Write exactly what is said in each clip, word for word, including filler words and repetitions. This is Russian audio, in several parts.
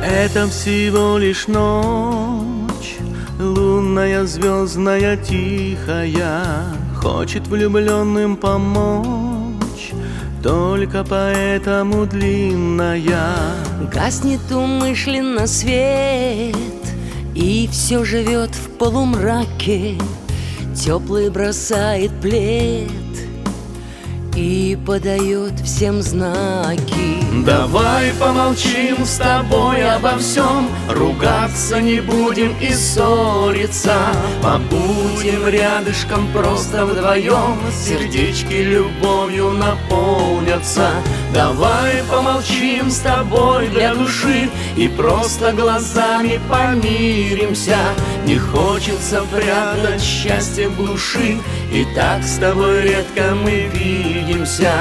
Это всего лишь ночь, лунная, звездная, тихая, хочет влюбленным помочь, только поэтому длинная. Гаснет умышленно свет, и все живет в полумраке. Теплый бросает плед и подает всем знаки. Давай помолчим с тобой обо всем, ругаться не будем и ссориться. Побудем рядышком просто вдвоем, сердечки любовью наполнятся. Давай помолчим с тобой для души и просто глазами помиримся. Не хочется прятать счастье в глуши, и так с тобой редко мы видимся.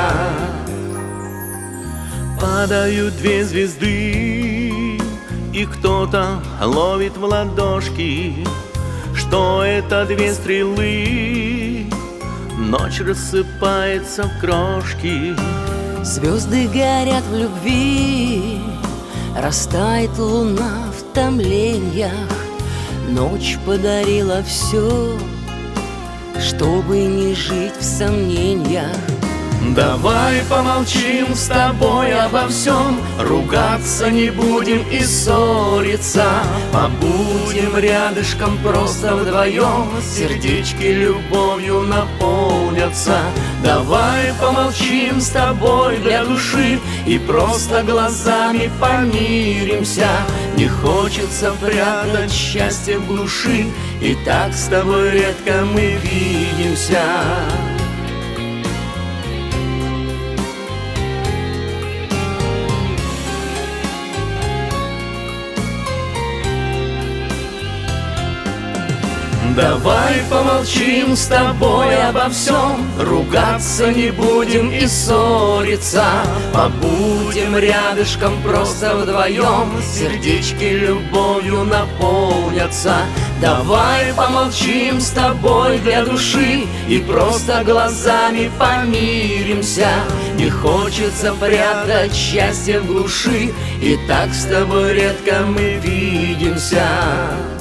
Падают две звезды, и кто-то ловит в ладошки, что это две стрелы. Ночь рассыпается в крошки. Звезды горят в любви, растает луна в томлениях. Ночь подарила все, чтобы не жить в сомнениях. Давай помолчим с тобой обо всем, ругаться не будем и ссориться. Побудем рядышком просто вдвоем, сердечки любовью наполнятся. Давай помолчим с тобой для души и просто глазами помиримся. Не хочется прятать счастье в глуши, и так с тобой редко мы видимся. Давай помолчим с тобой обо всем, ругаться не будем и ссориться. Побудем рядышком просто вдвоем, сердечки любовью наполнятся. Давай помолчим с тобой для души и просто глазами помиримся. Не хочется прятать счастье в глуши, и так с тобой редко мы видимся.